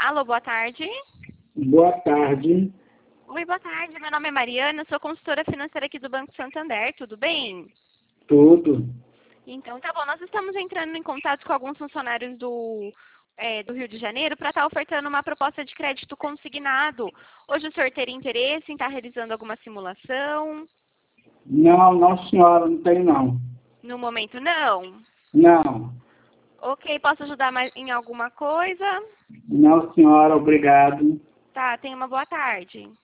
Alô, boa tarde. Boa tarde. Oi, boa tarde. Meu nome é Mariana, sou consultora financeira aqui do Banco Santander, tudo bem? Tudo. Então, tá bom. Nós estamos entrando em contato com alguns funcionários do Rio de Janeiro para estar ofertando uma proposta de crédito consignado. Hoje o senhor teria interesse em estar realizando alguma simulação? Não, senhora, não tem não. No momento, não. Não. Ok, posso ajudar mais em alguma coisa? Não, senhora, obrigado. Tá, tenha uma boa tarde.